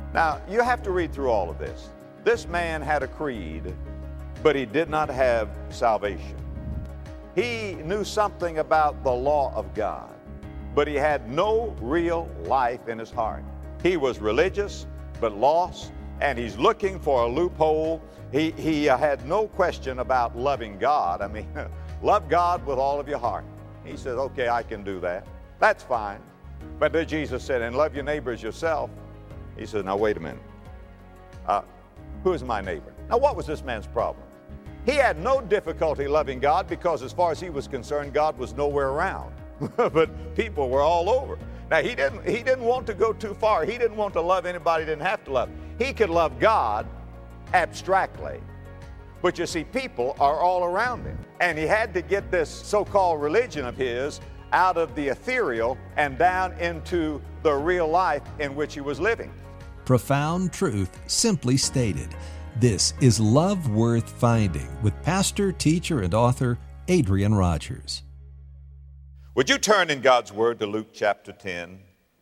Now, you have to read through all of this. This man had a creed, but he did not have salvation. He knew something about the law of God, but he had no real life in his heart. He was religious, but lost, and he's looking for a loophole. He had no question about loving God. I mean, love God with all of your heart. He says, okay, I can do that. That's fine. But then Jesus said, and love your neighbor as yourself. He said, now wait a minute. Who is my neighbor? Now what was this man's problem? He had no difficulty loving God because as far as he was concerned, God was nowhere around. But people were all over. Now he didn't want to go too far. He didn't want to love anybody he didn't have to love. He could love God abstractly. But you see, people are all around him. And he had to get this so-called religion of his out of the ethereal and down into the real life in which he was living. Profound truth simply stated. This is Love Worth Finding with pastor, teacher, and author Adrian Rogers. Would you turn in God's Word to Luke chapter 10?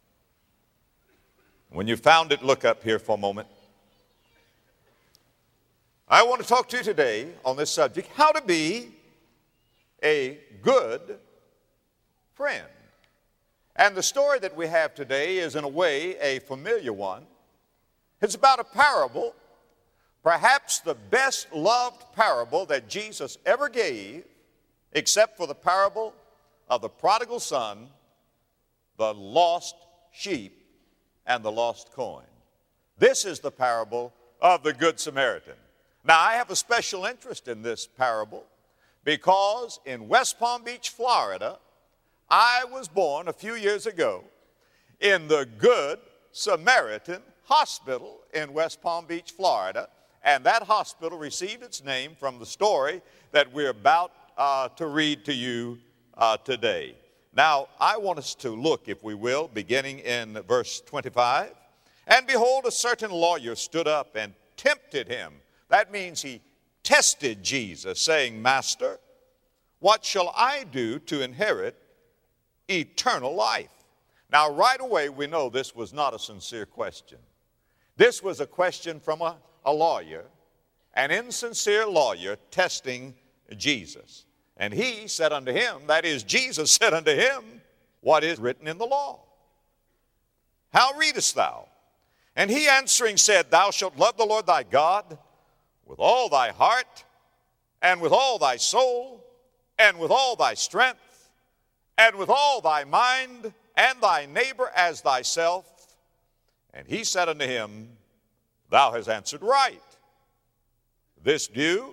When you found it, look up here for a moment. I want to talk to you today on this subject, how to be a good friend. And the story that we have today is in a way a familiar one. It's about a parable, perhaps the best loved parable that Jesus ever gave, except for the parable of the prodigal son, the lost sheep, and the lost coin. This is the parable of the Good Samaritan. Now, I have a special interest in this parable because in West Palm Beach, Florida, I was born a few years ago in the Good Samaritan Hospital in West Palm Beach, Florida, and that hospital received its name from the story that we're about to read to you today. Now, I want us to look, if we will, beginning in verse 25. And behold, a certain lawyer stood up and tempted him. That means he tested Jesus, saying, Master, what shall I do to inherit eternal life? Now, right away, we know this was not a sincere question. This was a question from a lawyer, an insincere lawyer testing Jesus. And he said unto him, that is, Jesus said unto him, what is written in the law? How readest thou? And he answering said, Thou shalt love the Lord thy God with all thy heart, and with all thy soul, and with all thy strength, and with all thy mind, and thy neighbor as thyself. And he said unto him, Thou hast answered right. This do,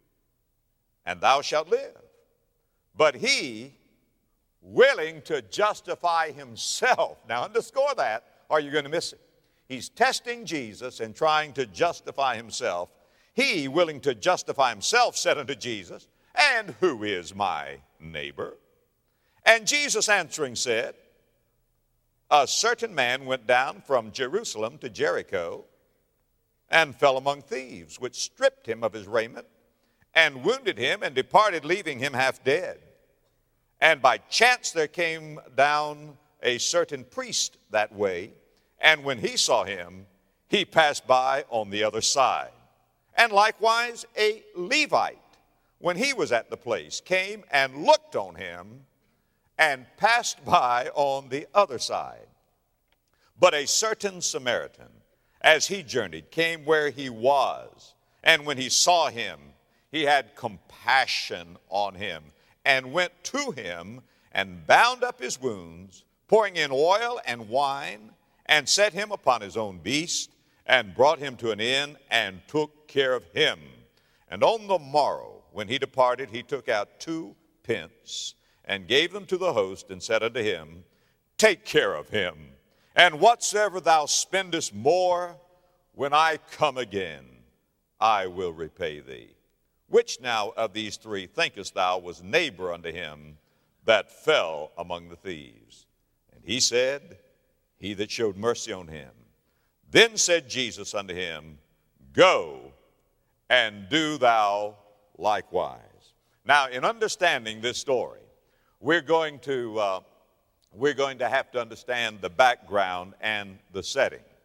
and thou shalt live. But he, willing to justify himself, now underscore that, or you're going to miss it. He's testing Jesus and trying to justify himself. He, willing to justify himself, said unto Jesus, And who is my neighbor? And Jesus answering said, A certain man went down from Jerusalem to Jericho, and fell among thieves, which stripped him of his raiment, and wounded him, and departed, leaving him half dead. And by chance there came down a certain priest that way, and when he saw him, he passed by on the other side. And likewise a Levite, when he was at the place, came and looked on him, and passed by on the other side. But a certain Samaritan, as he journeyed, came where he was, and when he saw him, he had compassion on him, and went to him, and bound up his wounds, pouring in oil and wine, and set him upon his own beast, and brought him to an inn, and took care of him. And on the morrow, when he departed, he took out 2 pence, and gave them to the host, and said unto him, Take care of him, and whatsoever thou spendest more, when I come again, I will repay thee. Which now of these 3 thinkest thou was neighbor unto him that fell among the thieves? And he said, He that showed mercy on him. Then said Jesus unto him, Go, and do thou likewise. Now, in understanding this story, we're going to have to understand the background and the setting.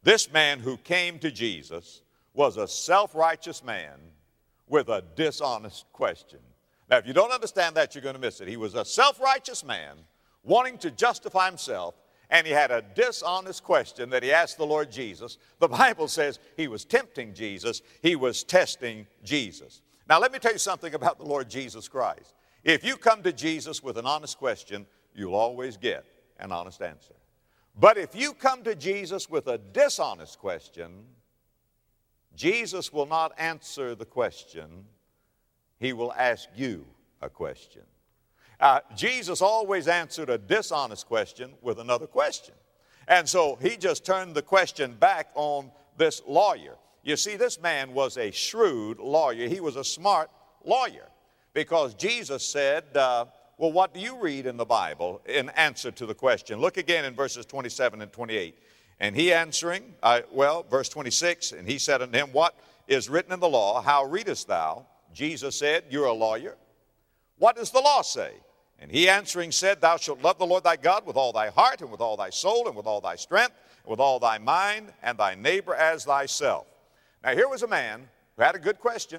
This man who came to Jesus was a self-righteous man with a dishonest question. Now, if you don't understand that, you're going to miss it. He was a self-righteous man wanting to justify himself, and he had a dishonest question that he asked the Lord Jesus. The Bible says he was tempting Jesus. He was testing Jesus. Now, let me tell you something about the Lord Jesus Christ. If you come to Jesus with an honest question, you'll always get an honest answer. But if you come to Jesus with a dishonest question, Jesus will not answer the question. He will ask you a question. Jesus always answered a dishonest question with another question. And so he just turned the question back on this lawyer. You see, this man was a shrewd lawyer. He was a smart lawyer because Jesus said, well, what do you read in the Bible in answer to the question? Look again in verses 27 and 28. And he answering, verse 26, and he said unto him, what is written in the law? How readest thou? Jesus said, you're a lawyer. What does the law say? And he answering said, thou shalt love the Lord thy God with all thy heart and with all thy soul and with all thy strength and with all thy mind, and thy neighbor as thyself. Now here was a man who had a good question.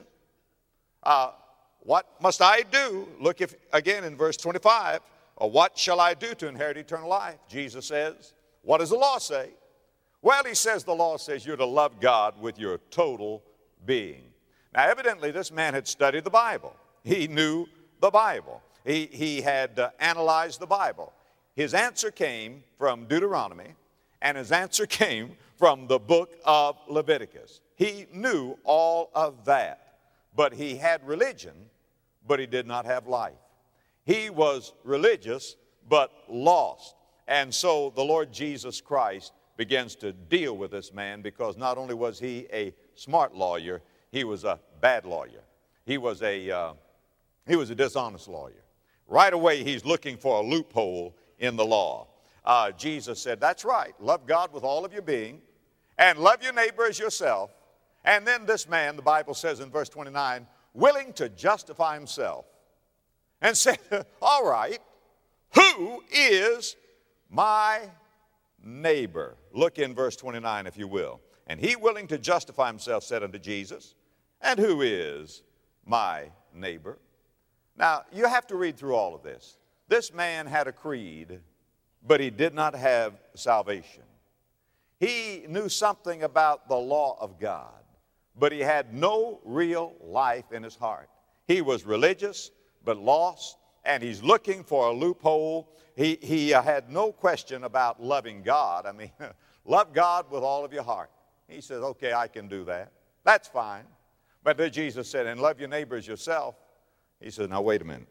What must I do? Look again in verse 25. What shall I do to inherit eternal life? Jesus says, what does the law say? Well, he says the law says you're to love God with your total being. Now evidently this man had studied the Bible. He knew the Bible. He had analyzed the Bible. His answer came from Deuteronomy, and his answer came from the book of Leviticus. He knew all of that, but he had religion, but he did not have life. He was religious, but lost. And so the Lord Jesus Christ begins to deal with this man because not only was he a smart lawyer, he was a bad lawyer. He was a dishonest lawyer. Right away, he's looking for a loophole in the law. Jesus said, that's right. Love God with all of your being and love your neighbor as yourself. And then this man, the Bible says in verse 29, willing to justify himself and said, all right, who is my neighbor? Look in verse 29 if you will. And he willing to justify himself said unto Jesus, and who is my neighbor? Now, you have to read through all of this. This man had a creed, but he did not have salvation. He knew something about the law of God, but he had no real life in his heart. He was religious, but lost, and he's looking for a loophole. He had no question about loving God. I mean, love God with all of your heart. He says, okay, I can do that. That's fine. But then Jesus said, and love your neighbor as yourself. He said, now wait a minute.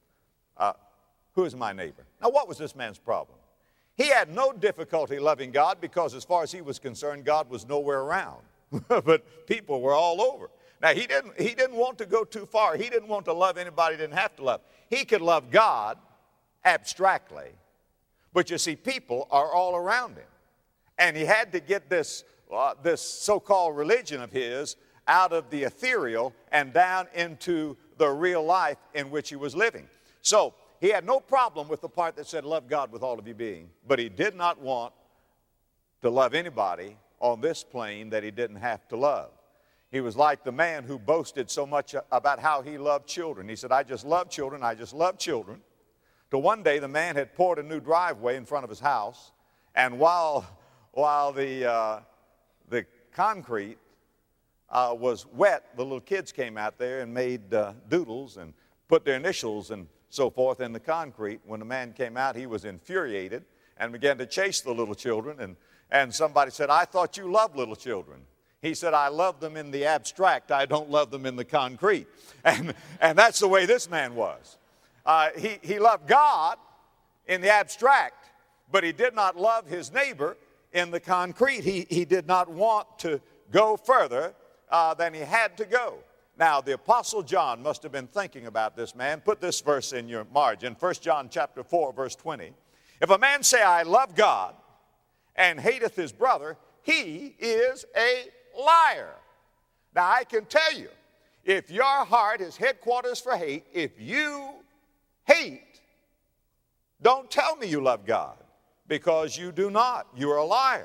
Who is my neighbor? Now what was this man's problem? He had no difficulty loving God because as far as he was concerned, God was nowhere around. But people were all over. Now he didn't want to go too far. He didn't want to love anybody he didn't have to love. He could love God abstractly. But you see, people are all around him. And he had to get this so-called religion of his out of the ethereal and down into the real life in which he was living. So he had no problem with the part that said, love God with all of your being. But he did not want to love anybody on this plane that he didn't have to love. He was like the man who boasted so much about how he loved children. He said, I just love children, I just love children. Till one day the man had poured a new driveway in front of his house, and while the concrete was wet, the little kids came out there and made doodles and put their initials and so forth in the concrete. When the man came out, he was infuriated and began to chase the little children. And somebody said, I thought you loved little children. He said, I love them in the abstract. I don't love them in the concrete. And that's the way this man was. He loved God in the abstract, but he did not love his neighbor in the concrete. He did not want to go further than he had to go. Now, the Apostle John must have been thinking about this man. Put this verse in your margin, 1 John chapter 4, verse 20. If a man say, I love God, and hateth his brother, he is a liar. Now, I can tell you, if your heart is headquarters for hate, if you hate, don't tell me you love God, because you do not. You're a liar.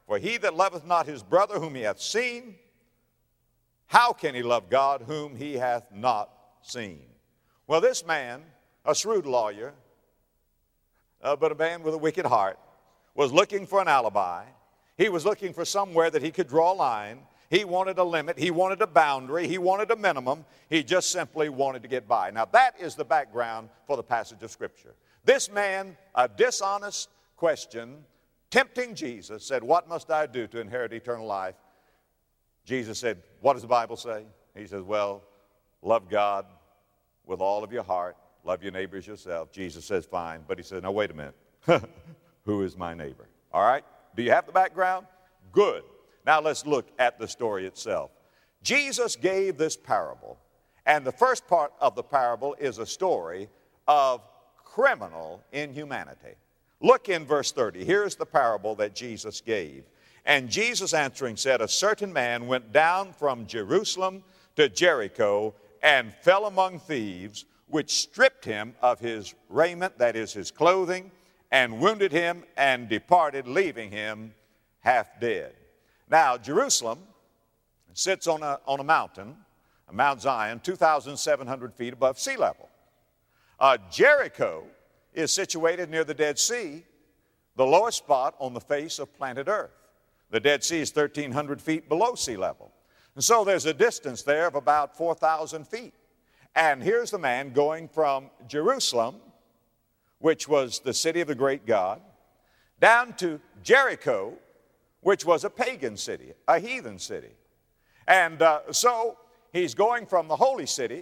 For he that loveth not his brother whom he hath seen, how can he love God whom he hath not seen? Well, this man, a shrewd lawyer, but a man with a wicked heart, was looking for an alibi. He was looking for somewhere that he could draw a line. He wanted a limit. He wanted a boundary. He wanted a minimum. He just simply wanted to get by. Now, that is the background for the passage of Scripture. This man, a dishonest question, tempting Jesus, said, what must I do to inherit eternal life? Jesus said, what does the Bible say? He says, well, love God with all of your heart. Love your neighbor as yourself. Jesus says, fine. But he says, no, wait a minute. Who is my neighbor? All right? Do you have the background? Good. Now let's look at the story itself. Jesus gave this parable, and the first part of the parable is a story of criminal inhumanity. Look in verse 30. Here's the parable that Jesus gave. And Jesus answering said, a certain man went down from Jerusalem to Jericho and fell among thieves, which stripped him of his raiment, that is his clothing, and wounded him and departed, leaving him half dead. Now, Jerusalem sits on a mountain, Mount Zion, 2,700 feet above sea level. Jericho is situated near the Dead Sea, the lowest spot on the face of planet Earth. The Dead Sea is 1,300 feet below sea level. And so there's a distance there of about 4,000 feet. And here's the man going from Jerusalem, which was the city of the great God, down to Jericho, which was a pagan city, a heathen city. And so he's going from the holy city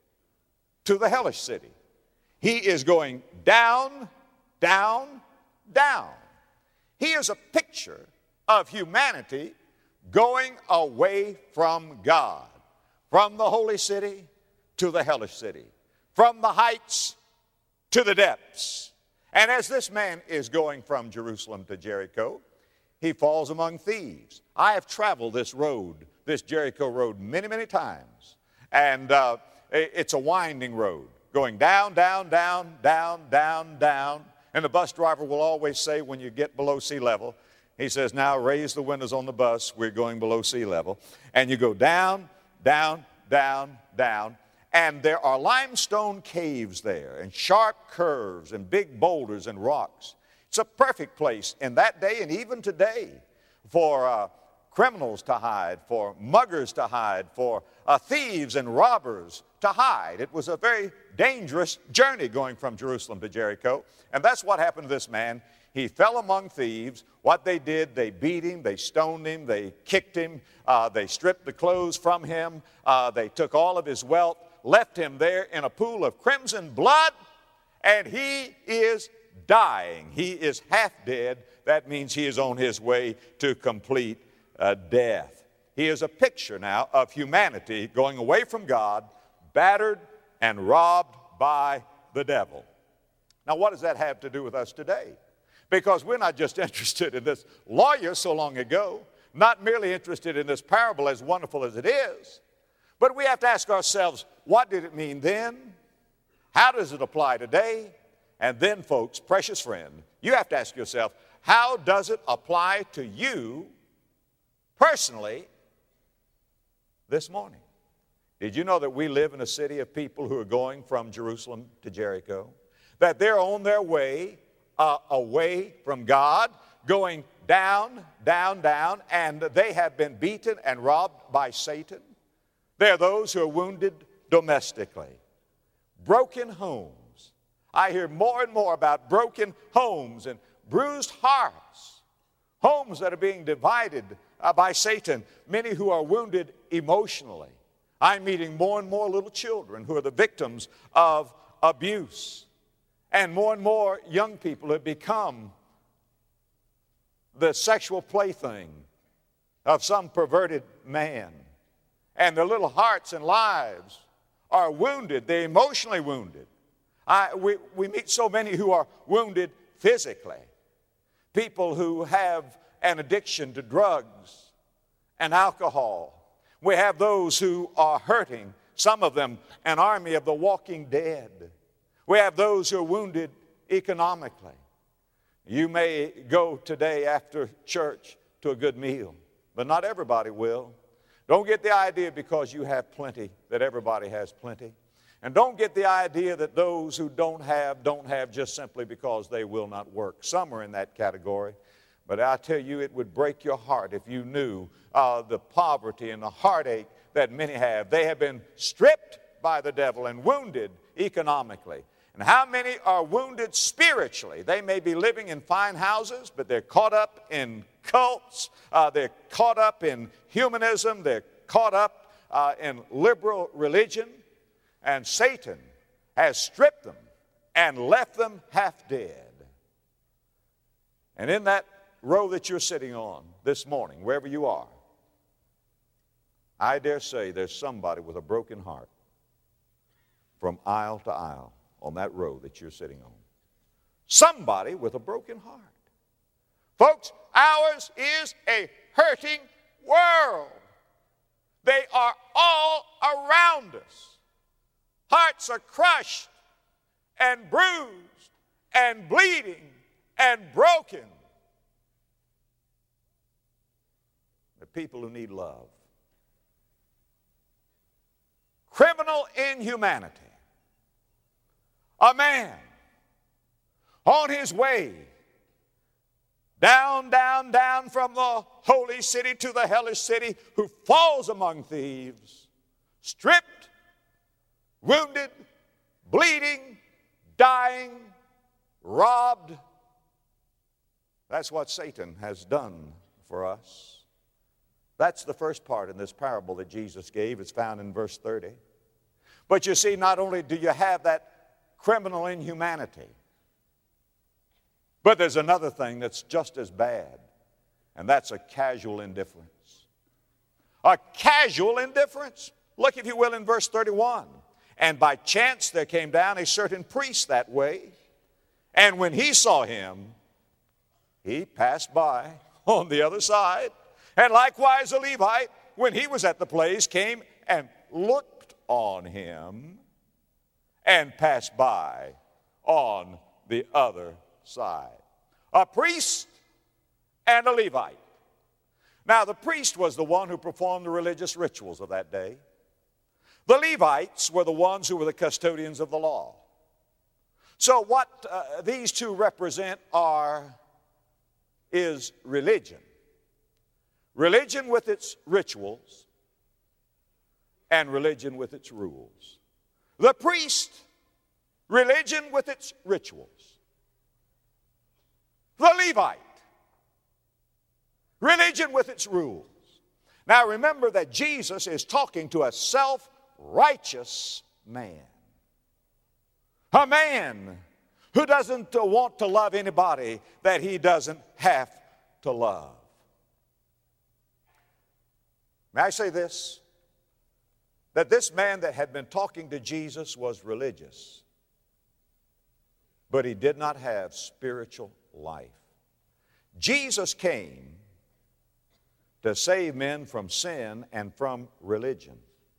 to the hellish city. He is going down, down, down. He is a picture of humanity going away from God, from the holy city to the hellish city, from the heights to the depths. And as this man is going from Jerusalem to Jericho, he falls among thieves. I have traveled this road, this Jericho road, many, many times. And it's a winding road, going down, down, down, down, down, down. And the bus driver will always say when you get below sea level, he says, now raise the windows on the bus, we're going below sea level. And you go down, down, down, down. And there are limestone caves there, and sharp curves, and big boulders and rocks. It's a perfect place in that day and even today for criminals to hide, for muggers to hide, for thieves and robbers to hide. It was a very dangerous journey going from Jerusalem to Jericho. And that's what happened to this man. He fell among thieves. What they did, they beat him, they stoned him, they kicked him, they stripped the clothes from him, they took all of his wealth, left him there in a pool of crimson blood, and he is dying. He is half dead. That means he is on his way to complete death. He is a picture now of humanity going away from God, battered and robbed by the devil. Now, what does that have to do with us today? Because we're not just interested in this lawyer so long ago, not merely interested in this parable as wonderful as it is, but we have to ask ourselves, what did it mean then? How does it apply today? And then, folks, precious friend, you have to ask yourself, how does it apply to you personally this morning? Did you know that we live in a city of people who are going from Jerusalem to Jericho? That they're on their way away from God, going down, down, down, and they have been beaten and robbed by Satan. There are those who are wounded domestically, broken homes. I hear more and more about broken homes and bruised hearts, homes that are being divided by Satan, many who are wounded emotionally. I'm meeting more and more little children who are the victims of abuse, and more young people have become the sexual plaything of some perverted man. And their little hearts and lives are wounded. They're emotionally wounded. We meet so many who are wounded physically. People who have an addiction to drugs and alcohol. We have those who are hurting, some of them an army of the walking dead. We have those who are wounded economically. You may go today after church to a good meal, but not everybody will. Don't get the idea because you have plenty that everybody has plenty. And don't get the idea that those who don't have just simply because they will not work. Some are in that category. But I tell you, it would break your heart if you knew the poverty and the heartache that many have. They have been stripped by the devil and wounded economically. And how many are wounded spiritually? They may be living in fine houses, but they're caught up in cults. They're caught up in humanism. They're caught up in liberal religion. And Satan has stripped them and left them half dead. And in that row that you're sitting on this morning, wherever you are, I dare say there's somebody with a broken heart from aisle to aisle on that row that you're sitting on. Somebody with a broken heart. Folks, ours is a hurting world. They are all around us. Hearts are crushed and bruised and bleeding and broken. They're people who need love. Criminal inhumanity. A man on his way down from the holy city to the hellish city, who falls among thieves, stripped, wounded, bleeding, dying, robbed. That's what Satan has done for us. That's the first part in this parable that Jesus gave. It's found in verse 30. But you see, not only do you have that criminal inhumanity, but there's another thing that's just as bad, and that's a casual indifference. A casual indifference. Look, if you will, in verse 31. And by chance there came down a certain priest that way, and when he saw him, he passed by on the other side. And likewise a Levite, when he was at the place, came and looked on him and passed by on the other side. A priest and a Levite. Now the priest was the one who performed the religious rituals of that day. The Levites were the ones who were the custodians of the law. So what these two represent is religion. Religion with its rituals and religion with its rules. The priest, religion with its rituals. The Levite, religion with its rules. Now remember that Jesus is talking to a self-righteous man. A man who doesn't want to love anybody that he doesn't have to love. May I say this? That this man that had been talking to Jesus was religious, but he did not have spiritual life. Jesus came to save men from sin and from religion.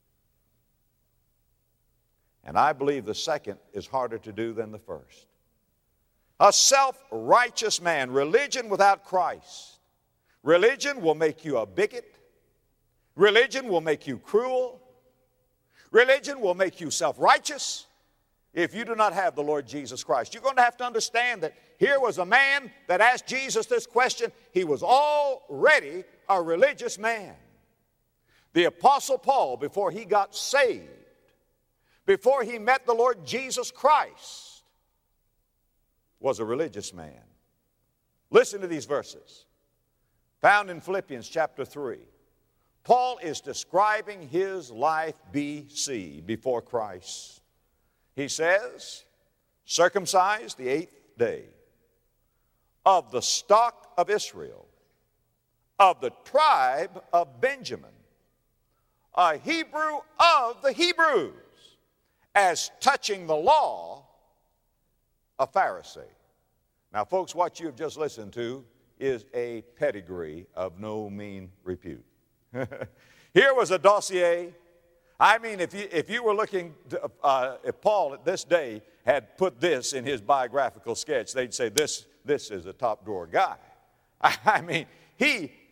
And I believe the second is harder to do than the first. A self-righteous man, religion without Christ. Religion will make you a bigot. Religion will make you cruel. Religion will make you self-righteous if you do not have the Lord Jesus Christ. You're going to have to understand that here was a man that asked Jesus this question. He was already a religious man. The Apostle Paul, before he got saved, before he met the Lord Jesus Christ, was a religious man. Listen to these verses. Found in Philippians chapter 3. Paul is describing his life BC, before Christ. He says, circumcised the 8th day, of the stock of Israel, of the tribe of Benjamin, a Hebrew of the Hebrews, as touching the law, a Pharisee. Now, folks, what you have just listened to is a pedigree of no mean repute. Here was a dossier. I mean, if you were looking to, if Paul at this day had put this in his biographical sketch, they'd say this is a top drawer guy. I mean, he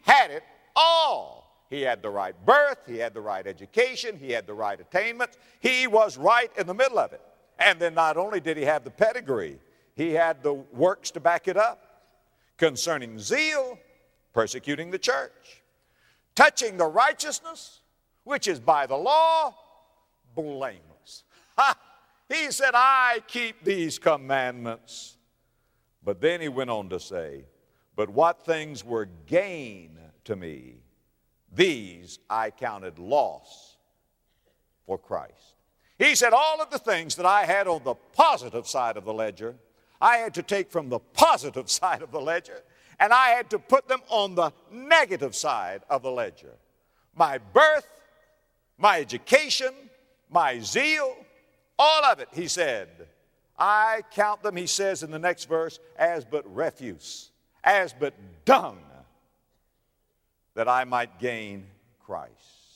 had it all. He had the right birth, he had the right education, he had the right attainments. He was right in the middle of it. And then not only did he have the pedigree, he had the works to back it up. Concerning zeal, persecuting the church. Touching the righteousness, which is by the law, blameless. Ha! He said, I keep these commandments. But then he went on to say, but what things were gain to me, these I counted loss for Christ. He said, all of the things that I had on the positive side of the ledger, I had to take from the positive side of the ledger, and I had to put them on the negative side of the ledger. My birth, my education, my zeal, all of it, he said, I count them, he says in the next verse, as but refuse, as but dung, that I might gain Christ.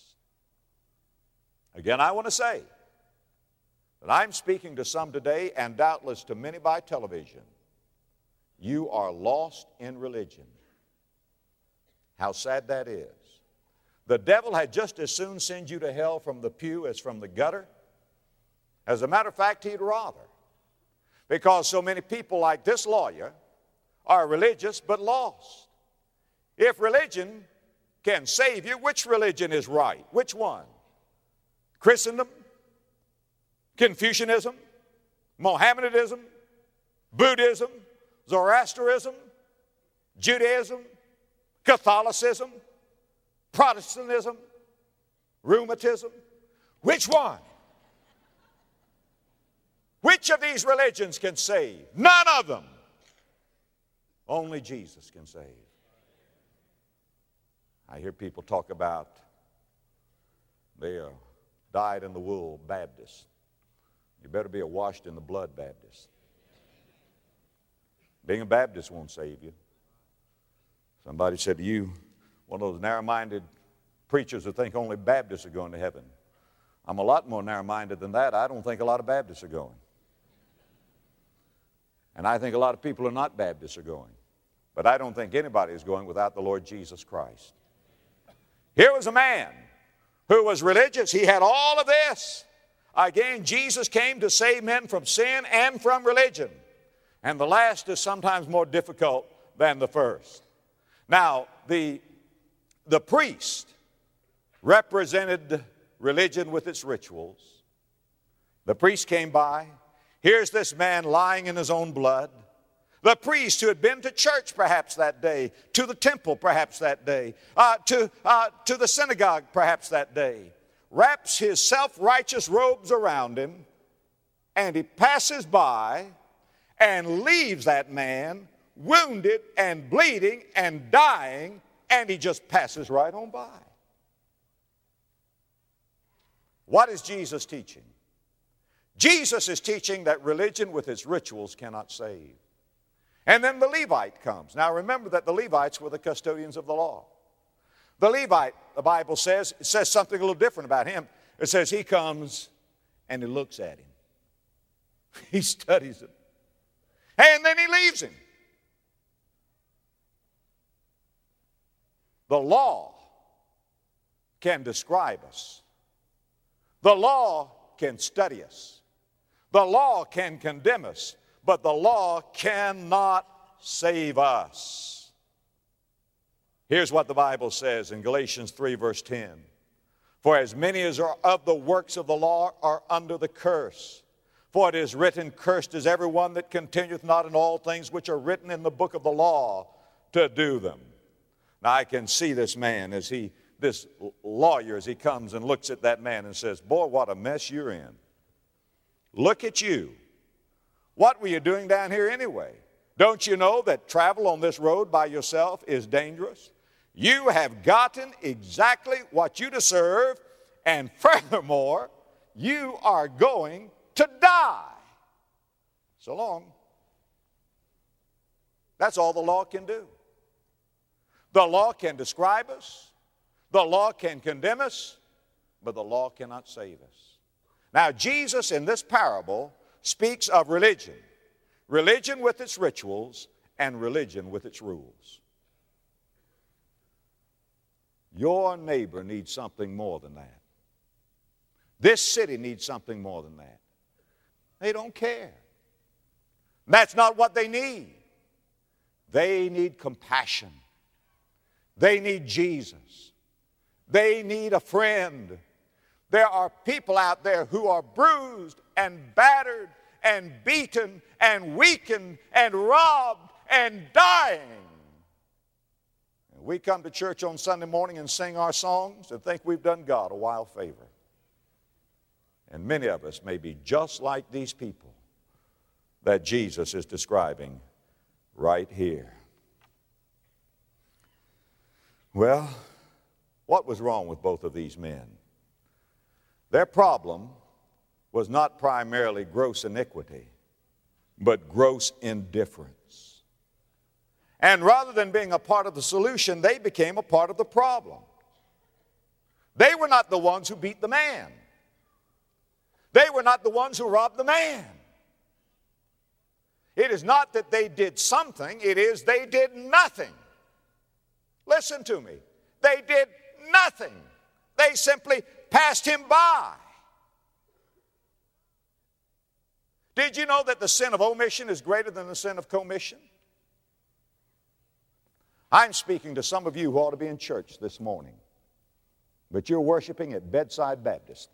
Again, I want to say that I'm speaking to some today, and doubtless to many by television. You are lost in religion. How sad that is. The devil had just as soon send you to hell from the pew as from the gutter. As a matter of fact, he'd rather. Because so many people like this lawyer are religious but lost. If religion can save you, which religion is right? Which one? Christendom? Confucianism? Mohammedanism? Buddhism? Zoroastrianism? Judaism? Catholicism? Protestantism? Rheumatism? Which one? Which of these religions can save? None of them. Only Jesus can save. I hear people talk about they are dyed in the wool Baptists. You better be a washed in the blood Baptist. Being a Baptist won't save you. Somebody said to you, one of those narrow-minded preachers who think only Baptists are going to heaven. I'm a lot more narrow-minded than that. I don't think a lot of Baptists are going. And I think a lot of people who are not Baptists are going. But I don't think anybody is going without the Lord Jesus Christ. Here was a man who was religious. He had all of this. Again, Jesus came to save men from sin and from religion. And the last is sometimes more difficult than the first. Now, the priest represented religion with its rituals. The priest came by. Here's this man lying in his own blood. The priest who had been to church perhaps that day, to the temple perhaps that day, to the synagogue perhaps that day, wraps his self-righteous robes around him, and he passes by and leaves that man wounded and bleeding and dying, and he just passes right on by. What is Jesus teaching? Jesus is teaching that religion with its rituals cannot save. And then the Levite comes. Now remember that the Levites were the custodians of the law. The Levite, the Bible says, it says something a little different about him. It says he comes and he looks at him. He studies him. And then he leaves him. The law can describe us. The law can study us. The law can condemn us. But the law cannot save us. Here's what the Bible says in Galatians 3 verse 10. For as many as are of the works of the law are under the curse. For it is written, cursed is everyone that continueth not in all things which are written in the book of the law to do them. Now I can see this man this lawyer as he comes and looks at that man and says, boy, what a mess you're in. Look at you. What were you doing down here anyway? Don't you know that travel on this road by yourself is dangerous? You have gotten exactly what you deserve, and furthermore, you are going to die. So long. That's all the law can do. The law can describe us. The law can condemn us, but the law cannot save us. Now, Jesus in this parable speaks of religion. Religion with its rituals and religion with its rules. Your neighbor needs something more than that. This city needs something more than that. They don't care. That's not what they need. They need compassion. They need Jesus. They need a friend. There are people out there who are bruised and battered and beaten and weakened and robbed and dying. And we come to church on Sunday morning and sing our songs and think we've done God a wild favor. And many of us may be just like these people that Jesus is describing right here. Well, what was wrong with both of these men? Their problem was not primarily gross iniquity, but gross indifference. And rather than being a part of the solution, they became a part of the problem. They were not the ones who beat the man. They were not the ones who robbed the man. It is not that they did something, it is they did nothing. Listen to me. They did nothing. They simply passed him by. Did you know that the sin of omission is greater than the sin of commission? I'm speaking to some of you who ought to be in church this morning, but you're worshiping at Bedside Baptist.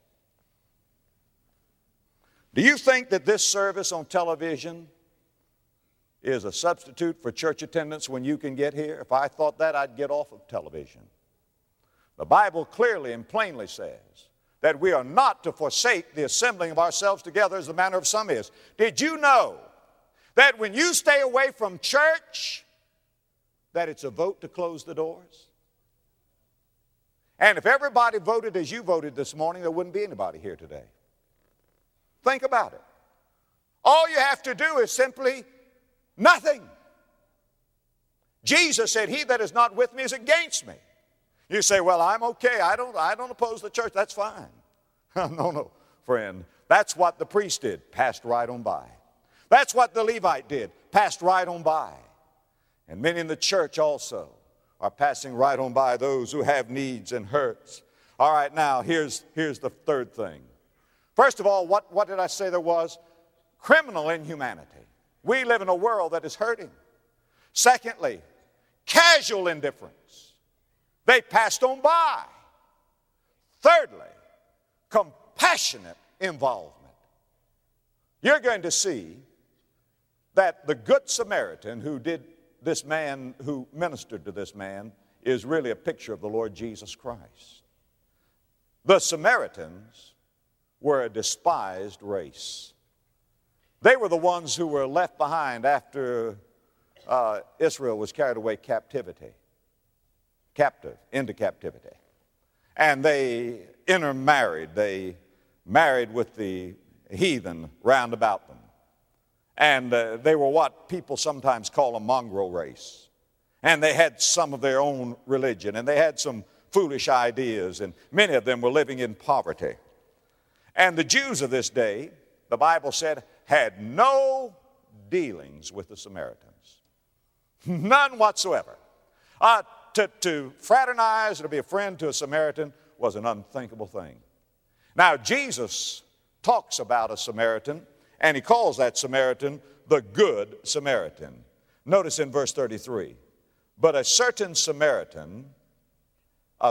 Do you think that this service on television is a substitute for church attendance when you can get here? If I thought that, I'd get off of television. The Bible clearly and plainly says that we are not to forsake the assembling of ourselves together as the manner of some is. Did you know that when you stay away from church, that it's a vote to close the doors? And if everybody voted as you voted this morning, there wouldn't be anybody here today. Think about it. All you have to do is simply nothing. Jesus said, "He that is not with me is against me." You say, "Well, I'm okay. I don't oppose the church." That's fine. No, friend. That's what the priest did, passed right on by. That's what the Levite did, passed right on by. And many in the church also are passing right on by those who have needs and hurts. All right, now, here's the third thing. First of all, what did I say there was? Criminal inhumanity. We live in a world that is hurting. Secondly, casual indifference. They passed on by. Thirdly, compassionate involvement. You're going to see that the Good Samaritan who ministered to this man is really a picture of the Lord Jesus Christ. The Samaritans were a despised race. They were the ones who were left behind after Israel was carried away into captivity. And they intermarried. They married with the heathen round about them. And they were what people sometimes call a mongrel race. And they had some of their own religion, and they had some foolish ideas, and many of them were living in poverty. And the Jews of this day, the Bible said, had no dealings with the Samaritans. None whatsoever. To fraternize or to be a friend to a Samaritan was an unthinkable thing. Now, Jesus talks about a Samaritan, and he calls that Samaritan the Good Samaritan. Notice in verse 33, but a certain Samaritan, I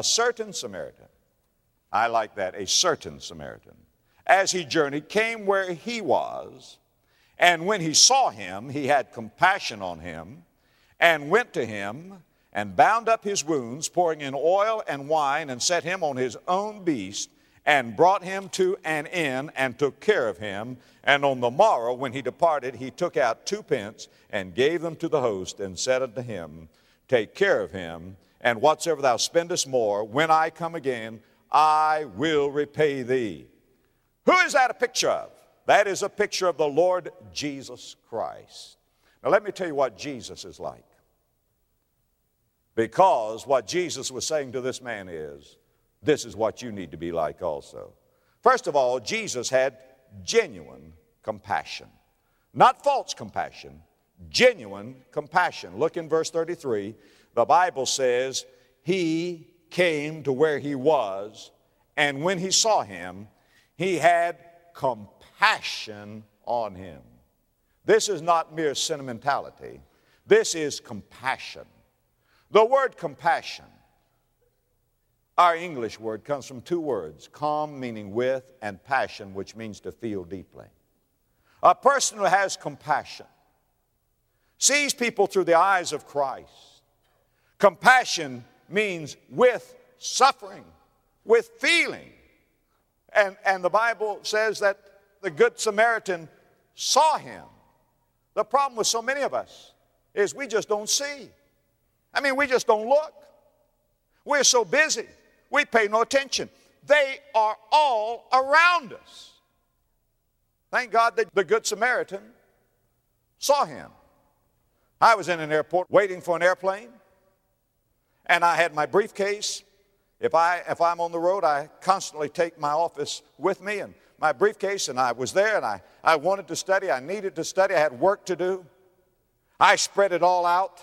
like that, a certain Samaritan, as he journeyed, came where he was, and when he saw him, he had compassion on him, and went to him, and bound up his wounds, pouring in oil and wine, and set him on his own beast, and brought him to an inn, and took care of him. And on the morrow, when he departed, he took out 2 pence, and gave them to the host, and said unto him, take care of him, and whatsoever thou spendest more, when I come again, I will repay thee. Who is that a picture of? That is a picture of the Lord Jesus Christ. Now let me tell you what Jesus is like. Because what Jesus was saying to this man is, this is what you need to be like also. First of all, Jesus had genuine compassion. Not false compassion, genuine compassion. Look in verse 33. The Bible says, he came to where he was, and when he saw him, he had compassion on him. This is not mere sentimentality. This is compassion. The word compassion, our English word, comes from two words: com, meaning with, and passion, which means to feel deeply. A person who has compassion sees people through the eyes of Christ. Compassion means with suffering, with feeling. And the Bible says that the Good Samaritan saw him. The problem with so many of us is we just don't see. I mean, we just don't look. We're so busy. We pay no attention. They are all around us. Thank God that the Good Samaritan saw him. I was in an airport waiting for an airplane, and I had my briefcase. If I'm on the road, I constantly take my office with me and my briefcase, and I was there, and I wanted to study. I needed to study. I had work to do. I spread it all out,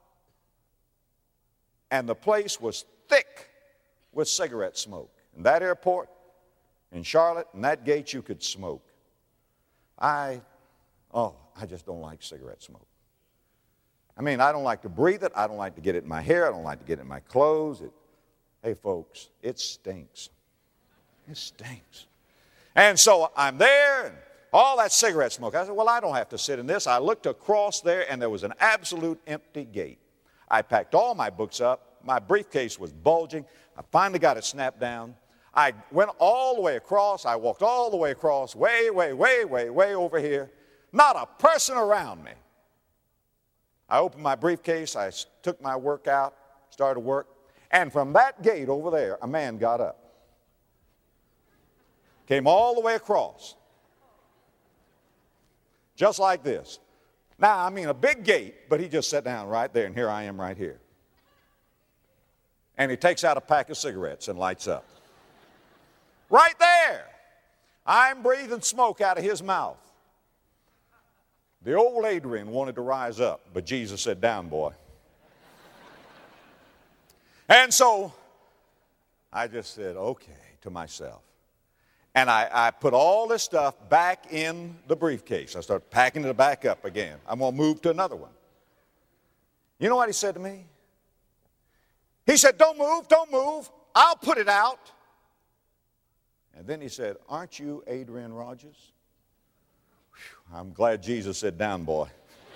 and the place was thick with cigarette smoke. In that airport, in Charlotte, in that gate, you could smoke. I just don't like cigarette smoke. I mean, I don't like to breathe it. I don't like to get it in my hair. I don't like to get it in my clothes. Hey, folks, it stinks. It stinks. And so I'm there, and all that cigarette smoke. I said, well, I don't have to sit in this. I looked across there, and there was an absolute empty gate. I packed all my books up. My briefcase was bulging. I finally got it snapped down. I went all the way across. I walked all the way across, way over here. Not a person around me. I opened my briefcase. I took my work out, started work. And from that gate over there, a man got up. Came all the way across. Just like this. Now, I mean, a big gate, but he just sat down right there, and here I am right here. And he takes out a pack of cigarettes and lights up. Right there. I'm breathing smoke out of his mouth. The old Adrian wanted to rise up, but Jesus said, down, boy. And so I just said, okay, to myself. And I put all this stuff back in the briefcase. I started packing it back up again. I'm going to move to another one. You know what he said to me? He said, don't move. I'll put it out. And then he said, aren't you Adrian Rogers? Whew, I'm glad Jesus said, down, boy.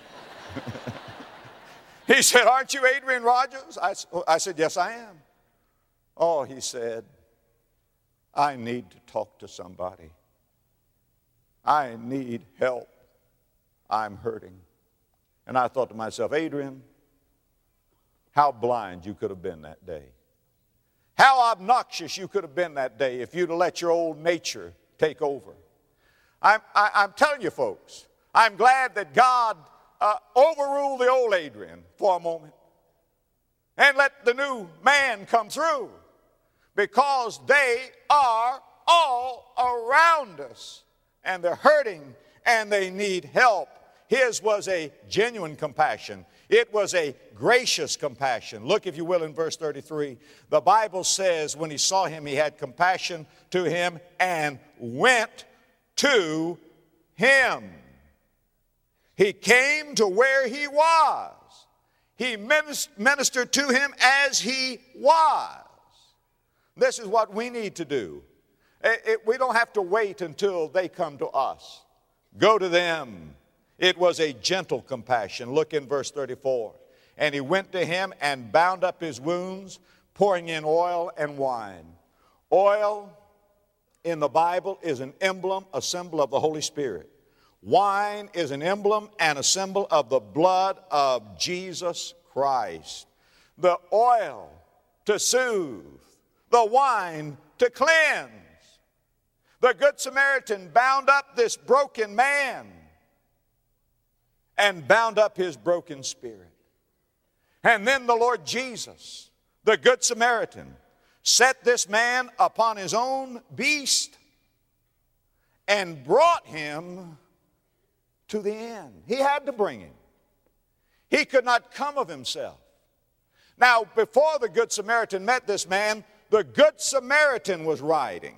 He said, aren't you Adrian Rogers? I said, yes, I am. Oh, he said, I need to talk to somebody. I need help. I'm hurting. And I thought to myself, Adrian, how blind you could have been that day. How obnoxious you could have been that day if you'd have let your old nature take over. I'm telling you, folks, I'm glad that God overruled the old Adrian for a moment and let the new man come through, because they are all around us and they're hurting and they need help. His was a genuine compassion. It was a gracious compassion. Look, if you will, in verse 33. The Bible says when he saw him, he had compassion to him and went to him. He came to where he was. He ministered to him as he was. This is what we need to do. We don't have to wait until they come to us. Go to them. It was a gentle compassion. Look in verse 34. And he went to him and bound up his wounds, pouring in oil and wine. Oil in the Bible is an emblem, a symbol of the Holy Spirit. Wine is an emblem and a symbol of the blood of Jesus Christ. The oil to soothe, the wine to cleanse. The Good Samaritan bound up this broken man and bound up his broken spirit. And then the Lord Jesus, the Good Samaritan, set this man upon his own beast and brought him to the end. He had to bring him. He could not come of himself. Now, before the Good Samaritan met this man, the Good Samaritan was riding.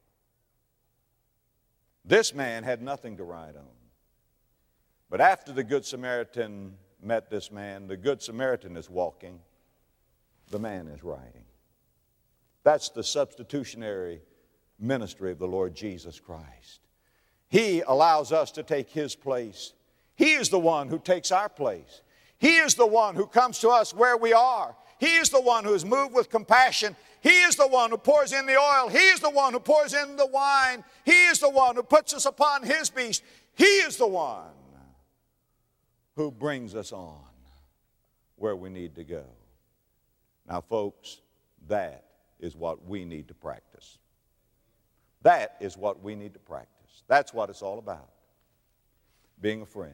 This man had nothing to ride on. But after the Good Samaritan met this man, the Good Samaritan is walking, the man is riding. That's the substitutionary ministry of the Lord Jesus Christ. He allows us to take His place. He is the one who takes our place. He is the one who comes to us where we are. He is the one who is moved with compassion. He is the one who pours in the oil. He is the one who pours in the wine. He is the one who puts us upon His beast. He is the one who brings us on where we need to go. Now, folks, that is what we need to practice. That is what we need to practice. That's what it's all about. Being a friend.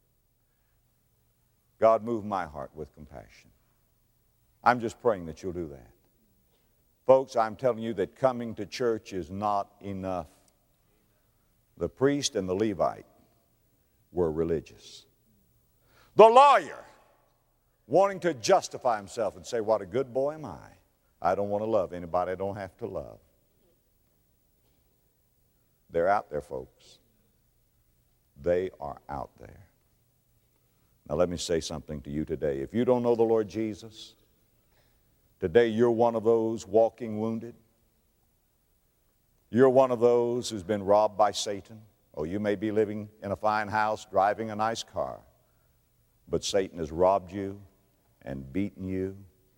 God, move my heart with compassion. I'm just praying that you'll do that. Folks, I'm telling you that coming to church is not enough. The priest and the Levite were religious. The lawyer, wanting to justify himself and say, what a good boy am I. I don't want to love anybody I don't have to love. They're out there, folks. They are out there. Now let me say something to you today. If you don't know the Lord Jesus, today you're one of those walking wounded. You're one of those who's been robbed by Satan. Oh, you may be living in a fine house, driving a nice car, but Satan has robbed you and beaten you.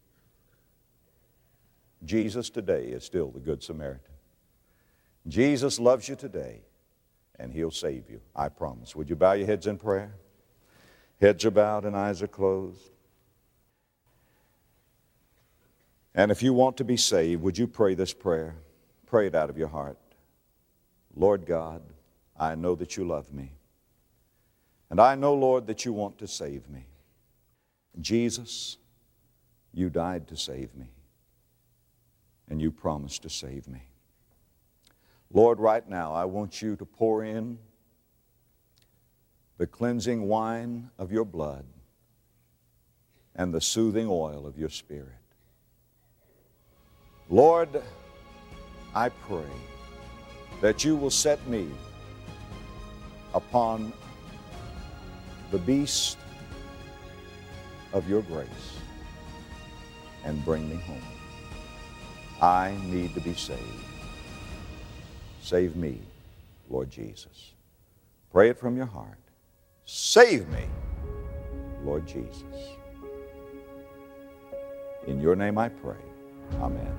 Jesus today is still the Good Samaritan. Jesus loves you today, and He'll save you, I promise. Would you bow your heads in prayer? Heads are bowed and eyes are closed. And if you want to be saved, would you pray this prayer? Pray it out of your heart. Lord God, I know that you love me. And I know, Lord, that you want to save me. Jesus, you died to save me. And you promised to save me. Lord, right now, I want you to pour in the cleansing wine of your blood and the soothing oil of your Spirit. Lord, I pray that you will set me upon the beast of your grace and bring me home. I need to be saved. Save me, Lord Jesus. Pray it from your heart. Save me, Lord Jesus. In your name I pray. Amen.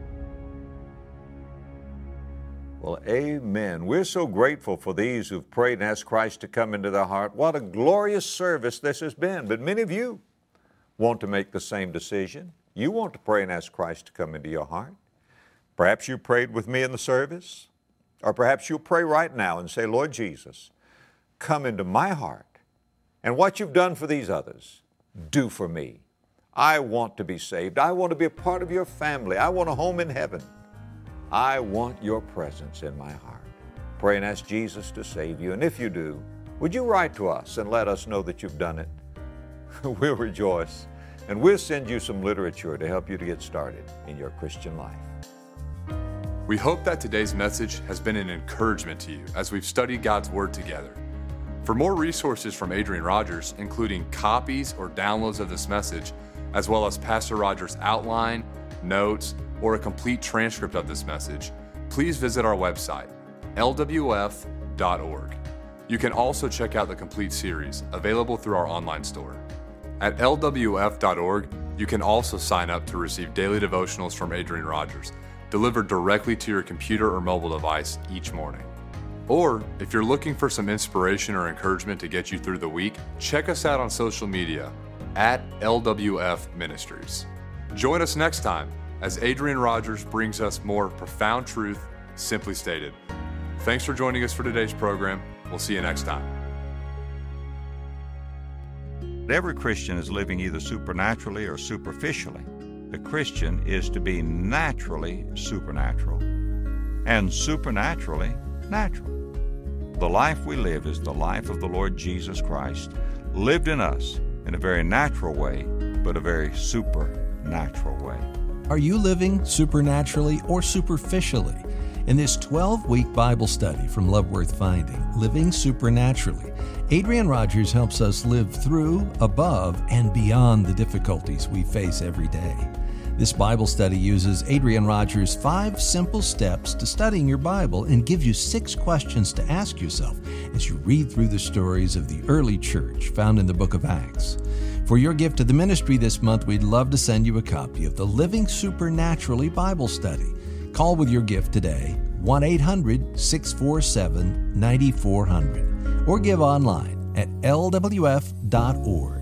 Well, amen. We're so grateful for these who've prayed and asked Christ to come into their heart. What a glorious service this has been. But many of you want to make the same decision. You want to pray and ask Christ to come into your heart. Perhaps you prayed with me in the service. Or perhaps you'll pray right now and say, Lord Jesus, come into my heart. And what you've done for these others, do for me. I want to be saved. I want to be a part of your family. I want a home in heaven. I want your presence in my heart. Pray and ask Jesus to save you. And if you do, would you write to us and let us know that you've done it? We'll rejoice. And we'll send you some literature to help you to get started in your Christian life. We hope that today's message has been an encouragement to you as we've studied God's Word together. For more resources from Adrian Rogers, including copies or downloads of this message, as well as Pastor Rogers' outline, notes, or a complete transcript of this message, please visit our website, lwf.org. You can also check out the complete series, available through our online store. At lwf.org, you can also sign up to receive daily devotionals from Adrian Rogers, delivered directly to your computer or mobile device each morning. Or, if you're looking for some inspiration or encouragement to get you through the week, check us out on social media at LWF Ministries. Join us next time as Adrian Rogers brings us more profound truth, simply stated. Thanks for joining us for today's program. We'll see you next time. Every Christian is living either supernaturally or superficially. The Christian is to be naturally supernatural and supernaturally natural. The life we live is the life of the Lord Jesus Christ, lived in us in a very natural way, but a very supernatural natural way. Are you living supernaturally or superficially? In this 12-week Bible study from Love Worth Finding, Living Supernaturally, Adrian Rogers helps us live through, above, and beyond the difficulties we face every day. This Bible study uses Adrian Rogers' 5 simple steps to studying your Bible and gives you 6 questions to ask yourself as you read through the stories of the early church found in the book of Acts. For your gift to the ministry this month, we'd love to send you a copy of the Living Supernaturally Bible Study. Call with your gift today, 1-800-647-9400, or give online at lwf.org.